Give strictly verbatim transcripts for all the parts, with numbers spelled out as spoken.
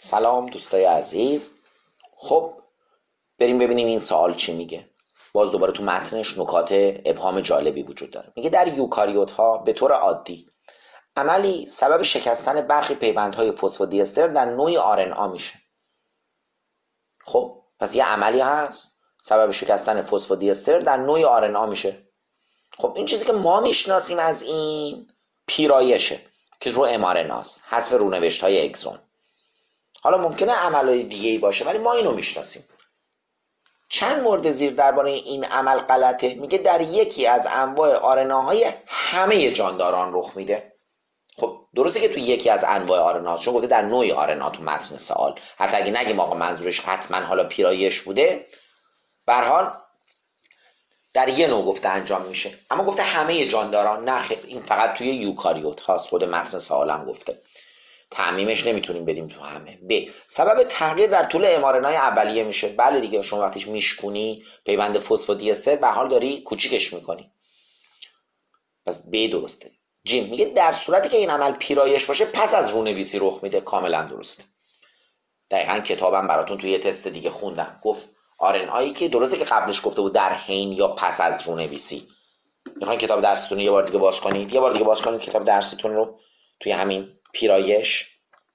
سلام دوستای عزیز. خب بریم ببینیم این سوال چی میگه. باز دوباره تو متنش نکات ابهام جالبی وجود داره. میگه در یوکاریوت ها به طور عادی عملی سبب شکستن برخی پیوندهای فسفودی استر در نوع آر ان آ میشه. خب پس یه عملی هست سبب شکستن فسفودی استر در نوع آر ان آ میشه. خب این چیزی که ما میشناسیم از این پیرایشه که رو ام آر ان آ است، حذف رونوشت های اگزون. حالا ممکنه عملهای دیگه ای باشه ولی ما اینو میشناسیم. چند مورد زیر درباره این عمل غلطه. میگه در یکی از انواع آر ان آ-های همه جانداران رخ میده. خب درسته که تو یکی از انواع آر ان آ، چون گفته در نوع آر ان آ تو متن سوال، حتی اگه نگیم آقا منظورش حتما حالا پیرایش بوده، به هر حال در یه نوع گفته انجام میشه. اما گفته همه جانداران، نه خیر، این فقط توی یوکاریوت هاست. خود متن سوالم گفته تعمیمش نمیتونیم بدیم تو همه. ب سبب تغییر در طول ام آر ان آ اولیه میشه. بله دیگه، شما وقتیش میشکونی پیوند فسفودی استر به حال داری کوچیکش میکنی. پس ب درسته. ج میگه در صورتی که این عمل پیرایش باشه پس از رونویسی رخ میده. کاملا درسته. دقیقاً کتابم براتون توی یه تست دیگه خوندم، گفت آر ان آی که درسته که قبلش گفته بود در حین یا پس از رونویسی. میخواین کتاب درستون رو یه بار دیگه باز کنید، یه بار دیگه باز کنید کتاب درستون رو توی همین پیرایش.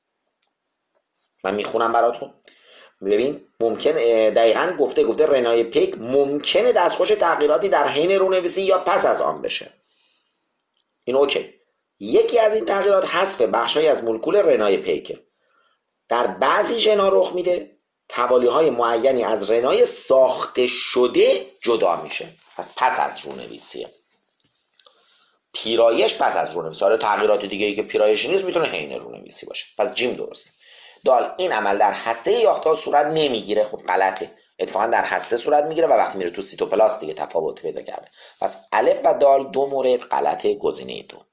من میخونم براتون. ببین ممکن دقیقاً گفته گفته رنای پیک ممکنه دستخوش تغییراتی در حین رونویسی یا پس از آن بشه. این اوکی. یکی از این تغییرات حذف بخشی از مولکول رنای پیکه. در بعضی ژن‌ها رخ میده توالیه‌های معینی از رنای ساخته شده جدا میشه. پس پس از رونویسیه. پیرایش پس از رونویسی. آره تغییرات دیگه ای که پیرایش نیست میتونه حین رونویسی باشه. پس جیم درسته. دال این عمل در هسته یافته‌ها صورت نمیگیره. خب غلطه. اتفاقا در هسته صورت میگیره و وقتی میره تو سیتوپلاست دیگه تفاوت پیدا کرده. پس الف و دال دو مورد غلطه. گزینه دو.